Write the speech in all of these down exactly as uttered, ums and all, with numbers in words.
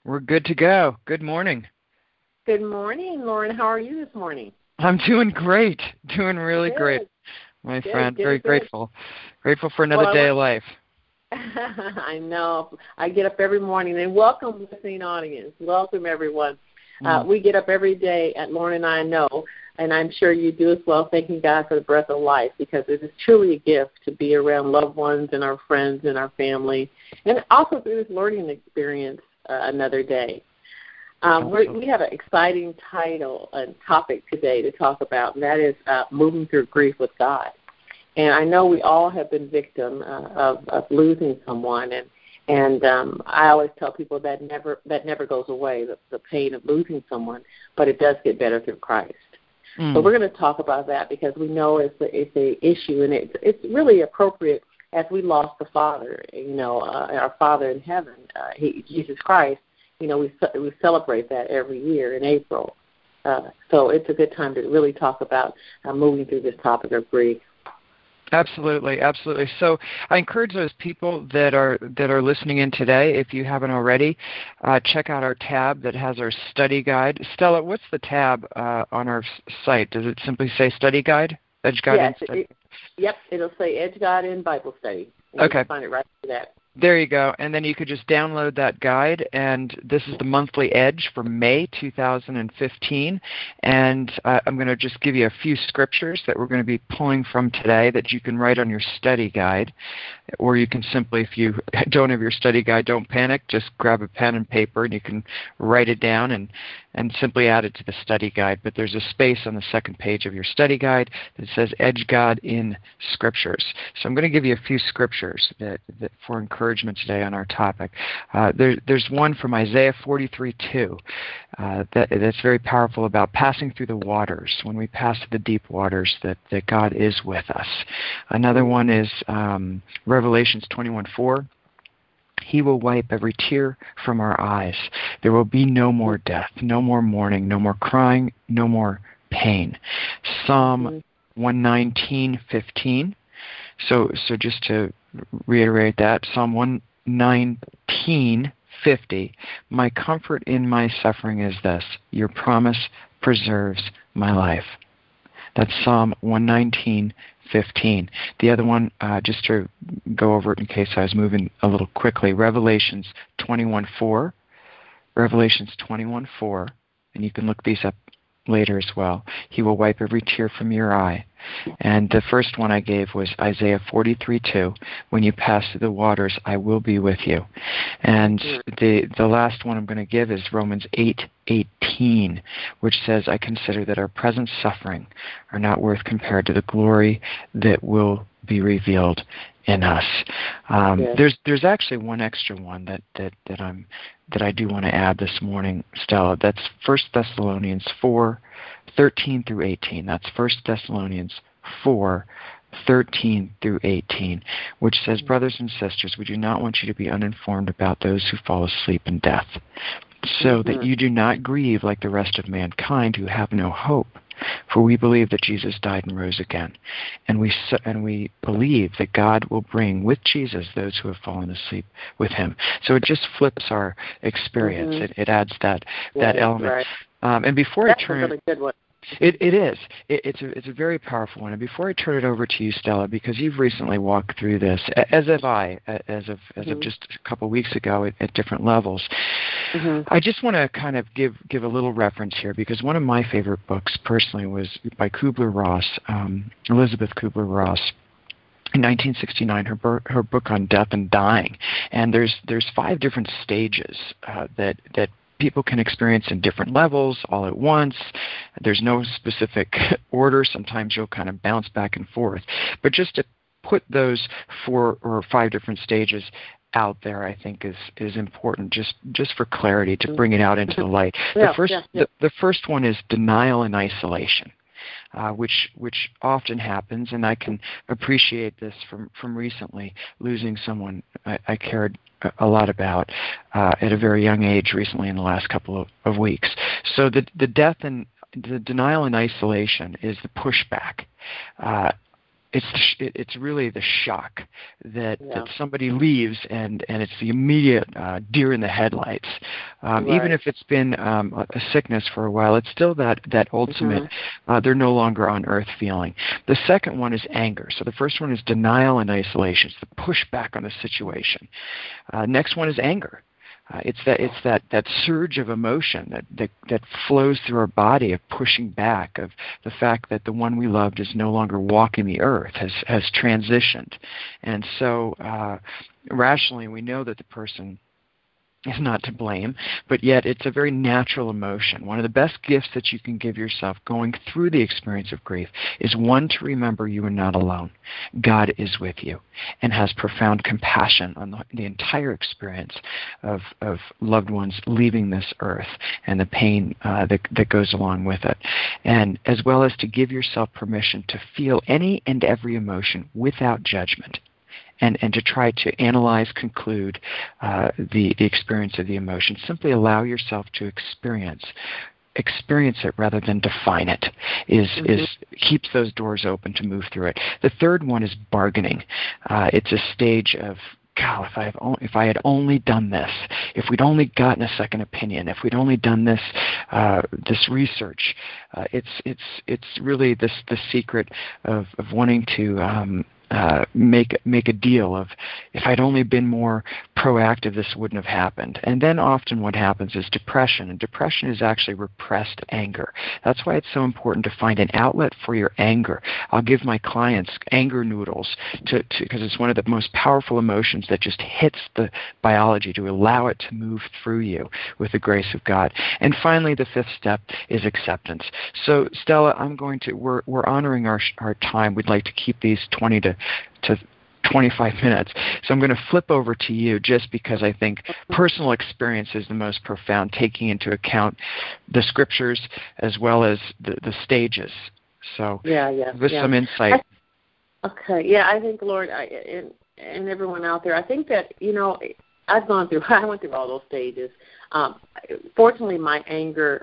We're good to go. Good morning. Good morning, Lauren. How are you this morning? I'm doing great. Doing really good. great, my good, friend. Good, Very good. grateful. Grateful for another well, day I of life. I know. I get up every morning. And welcome, listening audience. Welcome, everyone. Mm. Uh, we get up every day, at Lauren and I know, and I'm sure you do as well, thanking God for the breath of life, because it is truly a gift to be around loved ones and our friends and our family, and also through this learning experience uh, another day. Um, we we have an exciting title and topic today to talk about, and that is uh, moving through grief with God. And I know we all have been victim uh, of, of losing someone, and and um, I always tell people that never that never goes away, the, the pain of losing someone, but it does get better through Christ. Mm. So we're going to talk about that because we know it's a, it's a issue, and it's it's really appropriate as we lost the Father, you know, uh, our Father in heaven, uh, he, Jesus Christ. You know, we we celebrate that every year in April. Uh, so it's a good time to really talk about uh, moving through this topic of grief. Absolutely, absolutely. So I encourage those people that are that are listening in today, if you haven't already, uh, check out our tab that has our study guide. Stella, what's the tab uh, on our site? Does it simply say study guide? Edge Guide yes, in Study? It, yep, it'll say Edge Guide in Bible Study. You okay. can find it right through that. There you go. And then you could just download that guide. And this is the monthly Edge for May two thousand fifteen. And uh, I'm going to just give you a few scriptures that we're going to be pulling from today that you can write on your study guide. Or you can simply, if you don't have your study guide, don't panic. Just grab a pen and paper and you can write it down and, and simply add it to the study guide. But there's a space on the second page of your study guide that says Edge God in Scriptures. So I'm going to give you a few scriptures that, that for encouragement today on our topic. Uh, there, there's one from Isaiah forty-three two uh, that, that's very powerful about passing through the waters. When we pass through the deep waters, that, that God is with us. Another one is um, Revelations twenty-one four. He will wipe every tear from our eyes. There will be no more death, no more mourning, no more crying, no more pain. Psalm one nineteen fifteen. So, so just to reiterate that, Psalm one nineteen fifty. My comfort in my suffering is this: your promise preserves my life. That's Psalm one nineteen fifteen. The other one, uh, just to go over it in case I was moving a little quickly, Revelations twenty-one four. Revelations twenty-one four, and you can look these up later as well. He will wipe every tear from your eye. And the first one I gave was Isaiah forty-three two. When you pass through the waters, I will be with you. And the the last one I'm going to give is Romans eight eighteen, which says, I consider that our present suffering are not worth compared to the glory that will be revealed in us. Um, yes. There's there's actually one extra one that, that, that I'm that I do want to add this morning, Stella. That's First Thessalonians four thirteen through eighteen. That's First Thessalonians four thirteen through eighteen, which says, brothers and sisters, we do not want you to be uninformed about those who fall asleep in death, so that you do not grieve like the rest of mankind who have no hope. For we believe that Jesus died and rose again, and we and we believe that God will bring with Jesus those who have fallen asleep with him. So it just flips our experience. Mm-hmm. It, it adds that that yeah, element. Right. Um, and before That's I turn a really good one. It, it is. It, it's a it's a very powerful one. And before I turn it over to you, Stella, because you've recently walked through this, as have I, as of as mm-hmm. of just a couple of weeks ago at, at different levels. Mm-hmm. I just want to kind of give give a little reference here, because one of my favorite books personally was by Kubler-Ross, um, Elizabeth Kubler-Ross. In nineteen sixty-nine, her ber- her book on death and dying, and there's there's five different stages uh, that that. people can experience in different levels all at once. There's no specific order. Sometimes you'll kind of bounce back and forth. But just to put those four or five different stages out there, I think is is important, just just for clarity, to bring it out into the light. Yeah, the first yeah, yeah. The, the first one is denial and isolation. Uh, which which often happens, and I can appreciate this from, from recently, losing someone I, I cared a lot about uh, at a very young age recently in the last couple of, of weeks. So the the death and the denial and isolation is the pushback. Uh, it's it's really the shock that, yeah. that somebody leaves, and, and it's the immediate uh, deer in the headlights. Um, right. Even if it's been um, a, a sickness for a while, it's still that, that ultimate, mm-hmm. uh, they're no longer on earth feeling. The second one is anger. So the first one is denial and isolation. It's the pushback on the situation. Uh, next one is anger. Uh, it's that it's that, that surge of emotion that, that that flows through our body, of pushing back, of the fact that the one we loved is no longer walking the earth, has has transitioned, and so uh, rationally we know that the person is not to blame, but yet it's a very natural emotion. One of the best gifts that you can give yourself going through the experience of grief is, one, to remember you are not alone. God is with you and has profound compassion on the, the entire experience of, of loved ones leaving this earth and the pain uh, that, that goes along with it. And as well as to give yourself permission to feel any and every emotion without judgment. And, and to try to analyze, conclude uh, the, the experience of the emotion. Simply allow yourself to experience experience it rather than define it, is, mm-hmm. is keeps those doors open to move through it. The third one is bargaining. Uh, it's a stage of, God, if I, have only, if I had only done this, if we'd only gotten a second opinion, if we'd only done this uh, this research, uh, it's it's it's really this the secret of, of wanting to um, Uh, make make a deal of, if I'd only been more proactive, this wouldn't have happened. And then often what happens is depression, and depression is actually repressed anger. That's why it's so important to find an outlet for your anger. I'll give my clients anger noodles to because it's one of the most powerful emotions that just hits the biology, to allow it to move through you with the grace of God. And finally, the fifth step is acceptance. So Stella, I'm going to we're we're honoring our our time. We'd like to keep these twenty to to twenty-five minutes. So I'm going to flip over to you, just because I think personal experience is the most profound, taking into account the scriptures as well as the, the stages. So yeah, yeah, with yeah. some insight. I, okay, yeah, I think, Lord, I, and, and everyone out there, I think that, you know, I've gone through, I went through all those stages. Um, fortunately, my anger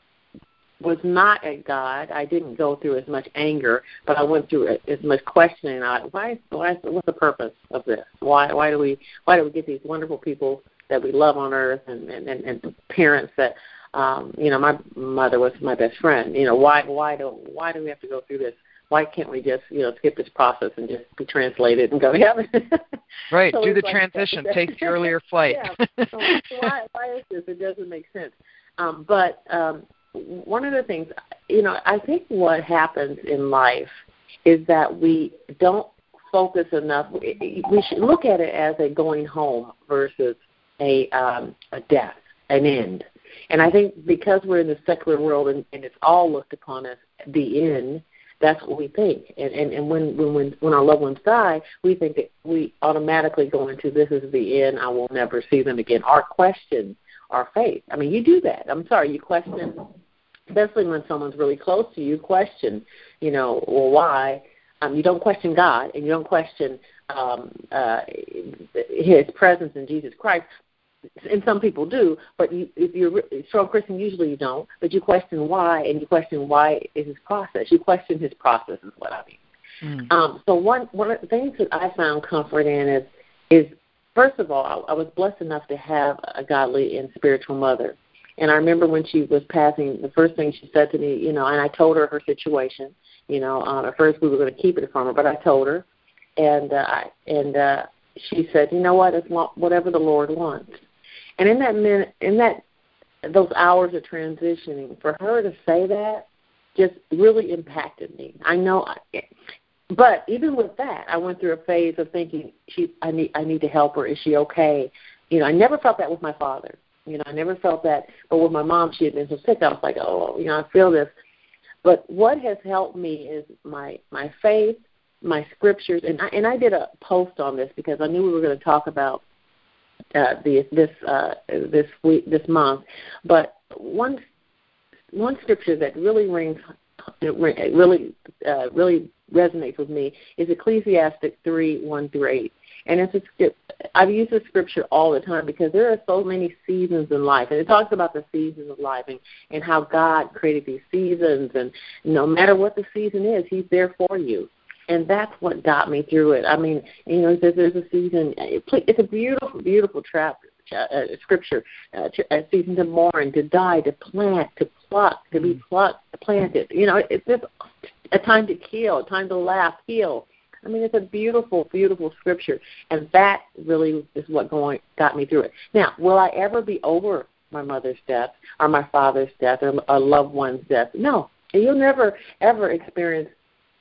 was not at God. I didn't go through as much anger, but I went through as much questioning. I, why, why, what's the purpose of this? Why, why do we, why do we get these wonderful people that we love on earth, and, and, and, and parents that, um, you know, my mother was my best friend. You know, why, why do, why do we have to go through this? Why can't we just, you know, skip this process and just be translated and go to heaven? Right. So do the like, transition. Take the earlier flight. Yeah. So why, why is this? It doesn't make sense. Um, but um, one of the things, you know, I think what happens in life is that we don't focus enough. We should look at it as a going home versus a um, a death, an end. And I think because we're in the secular world and, and it's all looked upon as the end, that's what we think. And and, and when, when when our loved ones die, we think that we automatically go into, this is the end, I will never see them again. Our question, our faith. I mean, you do that. I'm sorry, you question, especially when someone's really close to you, question, you know, well, why? Um, you don't question God, and you don't question um, uh, His presence in Jesus Christ. And some people do, but you, if you're a strong Christian, usually you don't. But you question why, and you question why is His process. You question His process is what I mean. Mm. Um, so one one of the things that I found comfort in is, is first of all, I, I was blessed enough to have a godly and spiritual mother. And I remember when she was passing, the first thing she said to me, you know, and I told her her situation. You know, um, at first we were going to keep it from her, but I told her, and uh, and uh, she said, you know what, it's whatever the Lord wants. And in that minute, in that those hours of transitioning, for her to say that just really impacted me. I know, I, but even with that, I went through a phase of thinking, she, I need, I need to help her. Is she okay? You know, I never felt that with my father. You know, I never felt that. But with my mom, she had been so sick. I was like, oh, you know, I feel this. But what has helped me is my my faith, my scriptures, and I, and I did a post on this because I knew we were going to talk about uh, the, this uh, this week, this month. But one one scripture that really rings, it really uh, really resonates with me is Ecclesiastes three one through eight. And it's a, I've used this scripture all the time because there are so many seasons in life. And it talks about the seasons of life and, and how God created these seasons. And no matter what the season is, He's there for you. And that's what got me through it. I mean, you know, there's, there's a season. It's a beautiful, beautiful chapter, uh, scripture. Uh, a season to mourn, to die, to plant, to pluck, to be plucked, to planted. You know, it's just a time to kill, a time to laugh, heal. I mean, it's a beautiful, beautiful scripture, and that really is what going got me through it. Now, will I ever be over my mother's death or my father's death or a loved one's death? No, you'll never, ever experience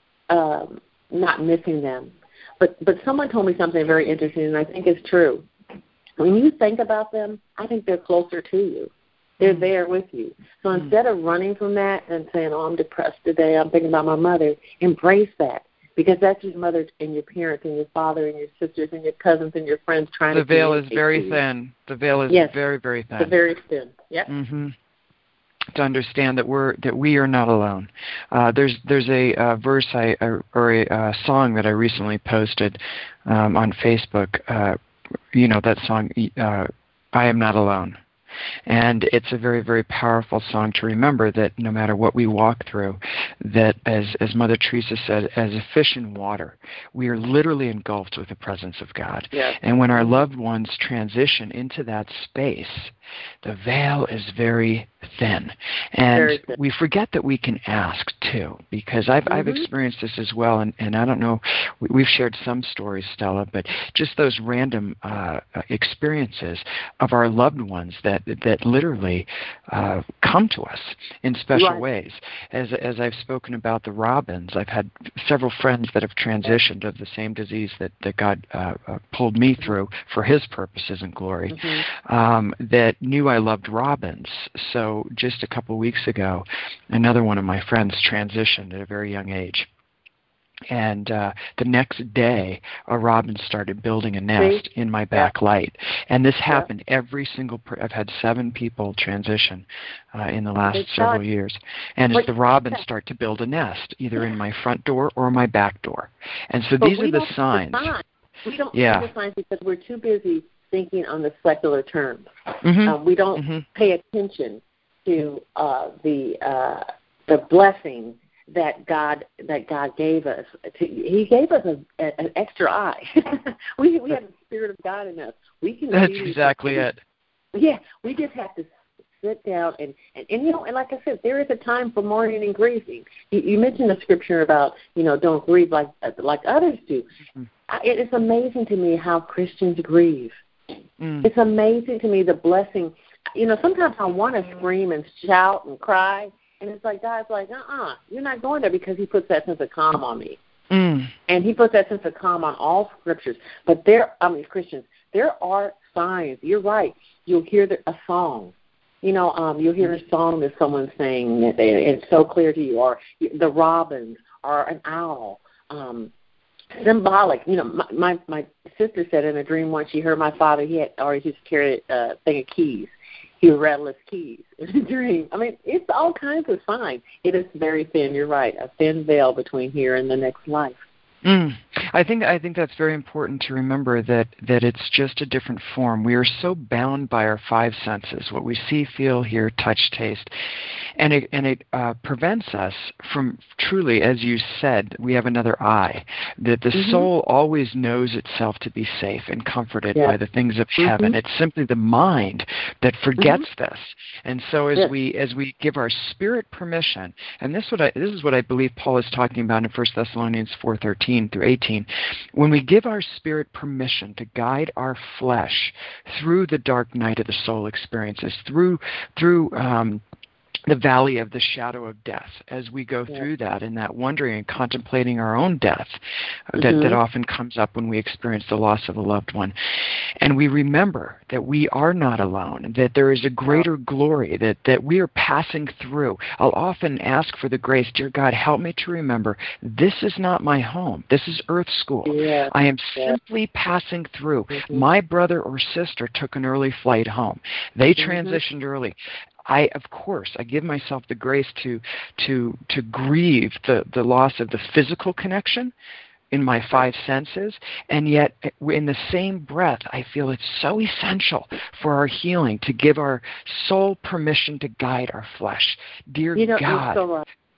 um, not missing them. But but someone told me something very interesting, and I think it's true. When you think about them, I think they're closer to you. They're mm. there with you. So mm. instead of running from that and saying, oh, I'm depressed today, I'm thinking about my mother, embrace that. Because that's your mother and your parents and your father and your sisters and your cousins and your friends trying the to. The veil is very thin. The veil is yes. very, very thin. The very thin. Yep. Mm-hmm. To understand that we're that we are not alone. Uh, there's there's a uh, verse I or a uh, song that I recently posted um, on Facebook. Uh, you know that song, uh, "I Am Not Alone." And it's a very, very powerful song to remember that no matter what we walk through, that as, as Mother Teresa said, as a fish in water, we are literally engulfed with the presence of God. Yes. And when our loved ones transition into that space, the veil is very thin. And very thin. We forget that we can ask, too, because I've, mm-hmm. I've experienced this as well. And, and I don't know, we, we've shared some stories, Stella, but just those random uh, experiences of our loved ones that that literally uh, come to us in special right. ways. As as I've spoken about the Robins, I've had several friends that have transitioned of the same disease that, that God uh, uh, pulled me through for His purposes and glory, mm-hmm. um, that knew I loved robins. So just a couple weeks ago, another one of my friends transitioned at a very young age. And uh, the next day, a robin started building a nest in my back yeah. light. And this happened yeah. every single per- – I've had seven people transition uh, in the last it's several not, years. And as the robins start to build a nest, either in my front door or my back door. And so but these are the signs. The we don't yeah. see the signs because we're too busy thinking on the secular terms. Mm-hmm. Uh, we don't mm-hmm. pay attention to uh, the uh, the blessing that God that God gave us. To, he gave us a, a, an extra eye. we we have the Spirit of God in us. We can. That's exactly it. Yeah, we just have to sit down and, and and you know, and like I said, there is a time for mourning and grieving. You, you mentioned the scripture about you know don't grieve like like others do. Mm-hmm. I, it is amazing to me how Christians grieve. Mm. It's amazing to me the blessing. You know, sometimes I want to scream and shout and cry. And it's like, God's like, uh-uh, you're not going there because He puts that sense of calm on me. Mm. And He puts that sense of calm on all scriptures. But there, I mean, Christians, there are signs. You're right. You'll hear the, a song. You know, um, you'll hear a song that someone's saying, and it's so clear to you. Or the robins, or an owl. Um, symbolic. You know, my, my my sister said in a dream once she heard my father, he had always used to carry a thing of keys. He would rattle his keys in a dream. I mean, it's all kinds of signs. It is very thin. You're right, a thin veil between here and the next life. Mm. I think I think that's very important to remember that, that it's just a different form. We are so bound by our five senses, what we see, feel, hear, touch, taste, and it and it uh, prevents us from truly, as you said, we have another eye. That the mm-hmm. soul always knows itself to be safe and comforted yeah. by the things of mm-hmm. heaven. It's simply the mind that forgets mm-hmm. this. And so as yeah. we as we give our spirit permission, and this what I this is what I believe Paul is talking about in First Thessalonians four thirteen through eighteen, when we give our spirit permission to guide our flesh through the dark night of the soul experiences, through through um, the valley of the shadow of death, as we go yeah. through that and that wondering and contemplating our own death mm-hmm. that, that often comes up when we experience the loss of a loved one. And we remember that we are not alone, that there is a greater glory, that, that we are passing through. I'll often ask for the grace, dear God, help me to remember this is not my home. This is earth school. Yeah. I am yeah. simply passing through. Mm-hmm. My brother or sister took an early flight home. They mm-hmm. transitioned early. I, of course, I give myself the grace to to to grieve the, the loss of the physical connection in my five senses, and yet in the same breath, I feel it's so essential for our healing to give our soul permission to guide our flesh. Dear you know, God, so, uh,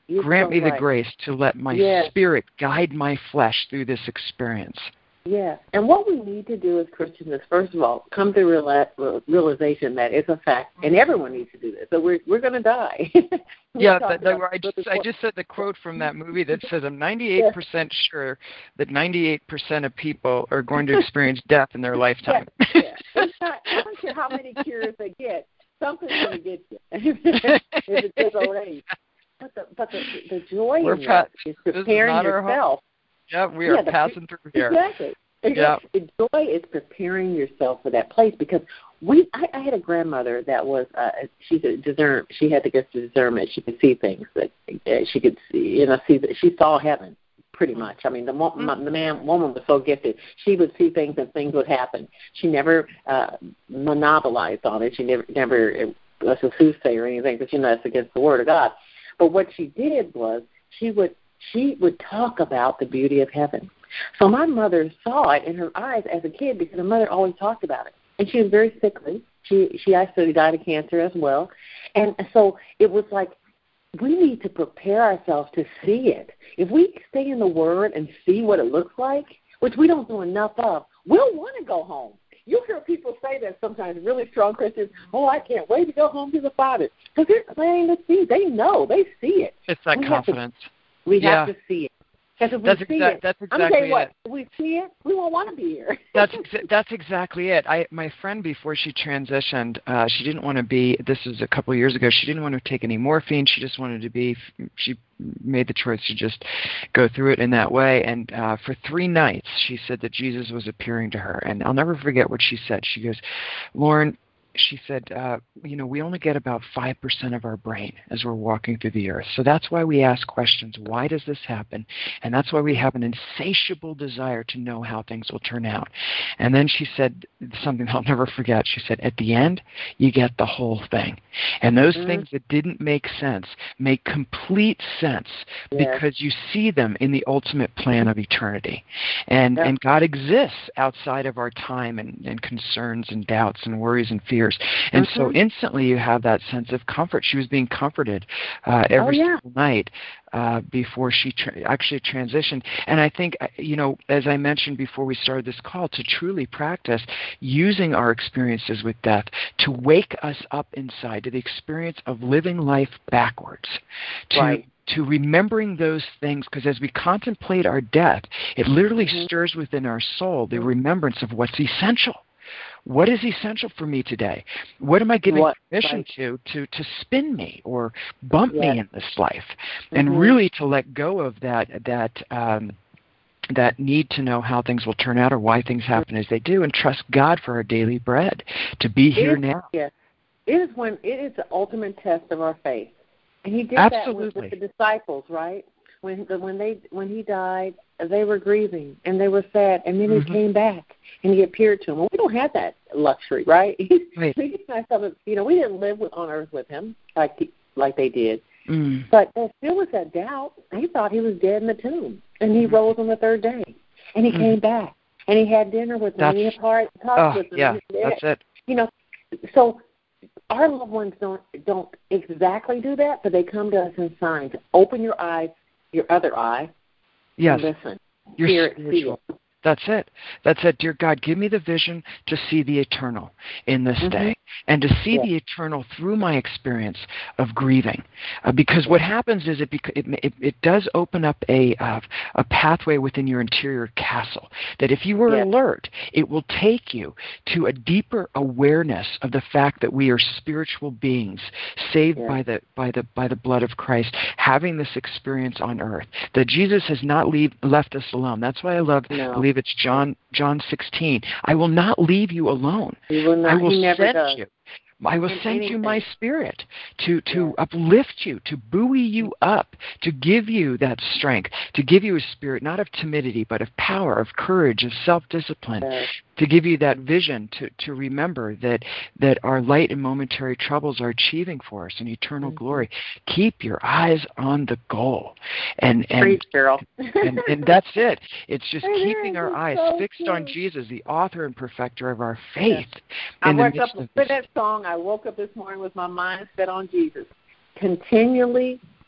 You're Grant so me the right. grace to let my Yes. spirit guide my flesh through this experience. Yeah, and what we need to do as Christians is, first of all, come to reala- realization that it's a fact, and everyone needs to do this. So we're we're going to die. Yeah, that, that, I, just, I just said the quote from that movie that says, I'm ninety-eight percent yes. sure that ninety-eight percent of people are going to experience death in their lifetime. Yes, yes. It's not, I don't care how many cures they get, something's going to get you if it's just already. But the, but the, the joy we're in pa- that is preparing yourself. Yeah, we are yeah, passing the, through here. Exactly. Yeah. The joy is preparing yourself for that place, because we. I, I had a grandmother that was. Uh, she's a discern. She had the gift of discernment. She could see things that uh, she could see. You know, see that she saw heaven. Pretty much. I mean, the mm-hmm. the man woman was so gifted. She would see things and things would happen. She never uh, monopolized on it. She never never was a soothsayer or anything, because you know that's against the word of God. But what she did was she would. She would talk about the beauty of heaven. So my mother saw it in her eyes as a kid, because her mother always talked about it. And she was very sickly. She she actually died of cancer as well. And so it was like, we need to prepare ourselves to see it. If we stay in the Word and see what it looks like, which we don't do enough of, we'll want to go home. You'll hear people say that sometimes, really strong Christians, oh, I can't wait to go home to the Father. Because they're planning to see. They know. They see it. It's that we confidence. Have to, we yeah. have to see it. Because if we that's see exa- it, that's exactly I'm tell you what, it. if we see it, we won't want to be here. that's exa- that's exactly it. I my friend, before she transitioned, uh, she didn't want to be. This was a couple of years ago. She didn't want to take any morphine. She just wanted to be. She made the choice to just go through it in that way. And uh, for three nights, she said that Jesus was appearing to her. And I'll never forget what she said. She goes, Lauren. She said, uh, you know, we only get about five percent of our brain as we're walking through the earth. So that's why we ask questions. Why does this happen? And that's why we have an insatiable desire to know how things will turn out. And then she said something I'll never forget. She said, at the end, you get the whole thing. And those mm-hmm. things that didn't make sense make complete sense yes. because you see them in the ultimate plan of eternity. And yep. and God exists outside of our time and, and concerns and doubts and worries and fears. And mm-hmm. so instantly you have that sense of comfort. She was being comforted uh, every oh, yeah. single night uh, before she tra- actually transitioned. And I think, you know, as I mentioned before we started this call, to truly practice using our experiences with death to wake us up inside to the experience of living life backwards, to right. to remembering those things, because as we contemplate our death, it literally mm-hmm. stirs within our soul the remembrance of what's essential. What is essential for me today? What am I giving what, permission right. to, to to spin me or bump yes. me in this life? Mm-hmm. And really to let go of that that um, that need to know how things will turn out or why things happen as they do, and trust God for our daily bread, to be here it, now. Yes. It is when it is the ultimate test of our faith. And he did Absolutely. that with, with the disciples, right? When when they when he died, they were grieving and they were sad, and then mm-hmm. he came back and he appeared to them. Well, we don't have that luxury, right? right. we didn't, you know, we didn't live on earth with him like he, like they did. Mm. But there still was that doubt. He thought he was dead in the tomb, and he mm-hmm. rose on the third day, and he mm-hmm. came back, and he had dinner with them, that's, and he had part, talked oh, with them. Yeah, that's it. You know, so. Our loved ones don't don't exactly do that, but they come to us in signs. Open your eyes, your other eye, yes. and listen. Your Hear it, spiritual. see it. That's it. That's it. Dear God, give me the vision to see the eternal in this mm-hmm. day, and to see yes. the eternal through my experience of grieving. Uh, because what happens is it, bec- it, it it does open up a uh, a pathway within your interior castle that if you were yes. alert, it will take you to a deeper awareness of the fact that we are spiritual beings saved yes. by the by the by the blood of Christ, having this experience on earth. That Jesus has not leave, left us alone. That's why I love. No. It's John John sixteen. I will not leave you alone. He will not, I will he never send does. you. I will In send anything. you my spirit to, to yes. uplift you, to buoy you up, to give you that strength, to give you a spirit not of timidity, but of power, of courage, of self-discipline, yes. to give you that vision to, to remember that, that our light and momentary troubles are achieving for us an eternal mm-hmm. glory. Keep your eyes on the goal. And, and, Preach, girl. and, and that's it. It's just it keeping is. our it's eyes so fixed true. on Jesus, the author and perfecter of our faith. Yes. In I the woke midst up of with that song. I woke up this morning with my mind set on Jesus. Continually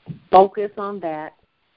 focus on that.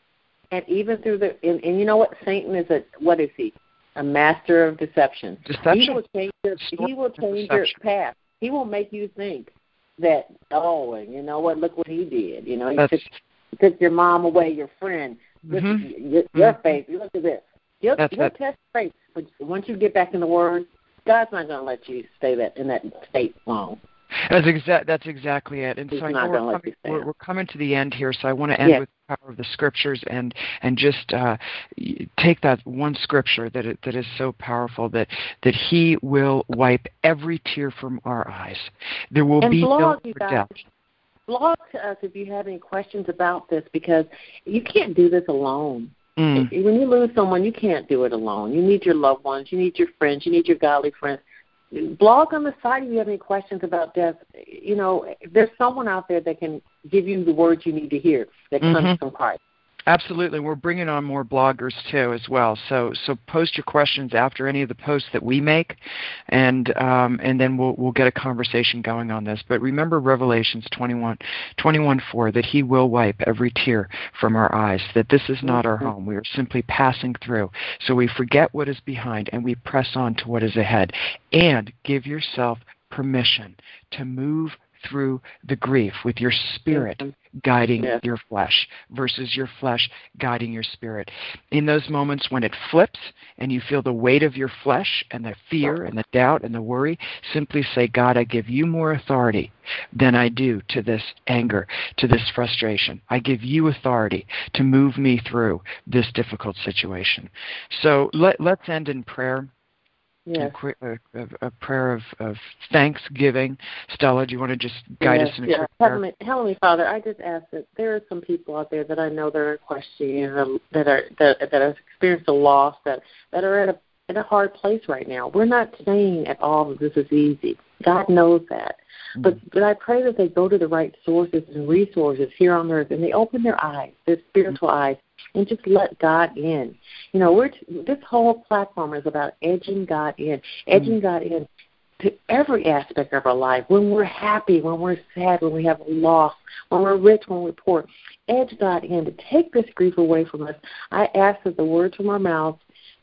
And even through the, and, and you know what? Satan is a, what is he? A master of deception. Deception. He will change your, he will change your path. He will make you think that, oh, and you know what? Look what he did. You know, he took, took your mom away, your friend. Mm-hmm. Look, your, your mm-hmm. faith. Look at this. He'll, he'll test faith, but once you get back in the Word, God's not going to let you stay that in that state long. That's, exa- that's exactly it. And He's so I know we're coming, we're, we're coming to the end here, so I want to end yes. with the power of the Scriptures and and just uh, take that one Scripture that it, that is so powerful that, that He will wipe every tear from our eyes. There will and be blog, no you guys, death. Blog to us if you have any questions about this, because you can't do this alone. Mm. When you lose someone, you can't do it alone. You need your loved ones. You need your friends. You need your godly friends. Blog on the site if you have any questions about death. You know, there's someone out there that can give you the words you need to hear that mm-hmm. comes from Christ. Absolutely. We're bringing on more bloggers, too, as well. So so post your questions after any of the posts that we make, and um, and then we'll we'll get a conversation going on this. But remember Revelations twenty-one, twenty-one four, that He will wipe every tear from our eyes, that this is not our home. We are simply passing through. So we forget what is behind, and we press on to what is ahead. And give yourself permission to move through the grief with your spirit guiding yes. your flesh versus your flesh guiding your spirit. In those moments when it flips and you feel the weight of your flesh and the fear and the doubt and the worry, simply say, God, I give you more authority than I do to this anger, to this frustration. I give you authority to move me through this difficult situation. So let, let's end in prayer. Yes. A, a, a prayer of, of thanksgiving. Stella, do you want to just guide yes, us in a yes. quick prayer? Heavenly, Heavenly Father, I just ask that there are some people out there that I know that are questioning, that are that, that have experienced a loss, that, that are at a in a hard place right now. We're not saying at all that this is easy. God knows that. Mm-hmm. But but I pray that they go to the right sources and resources here on earth, and they open their eyes, their spiritual mm-hmm. eyes, and just let God in. You know, we're t- this whole platform is about edging God in, edging mm-hmm. God in to every aspect of our life. When we're happy, when we're sad, when we have loss, when we're rich, when we're poor, edge God in to take this grief away from us. I ask that the words from our mouths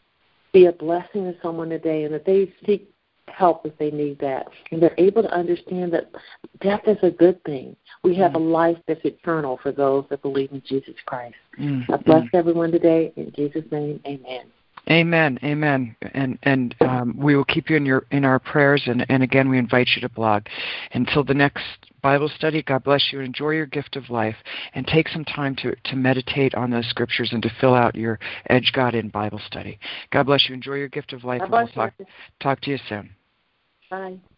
be a blessing to someone today, and that they seek help if they need that. And they're able to understand that death is a good thing. We have mm. a life that's eternal for those that believe in Jesus Christ. Mm. I bless mm. everyone today. In Jesus' name, amen. Amen, amen, and and um, we will keep you in your in our prayers. And, and again, we invite you to blog. Until the next Bible study, God bless you. Enjoy your gift of life, and take some time to, to meditate on those scriptures and to fill out your Edge God in Bible study. God bless you. Enjoy your gift of life, God and we'll bless talk you. talk to you soon. Bye.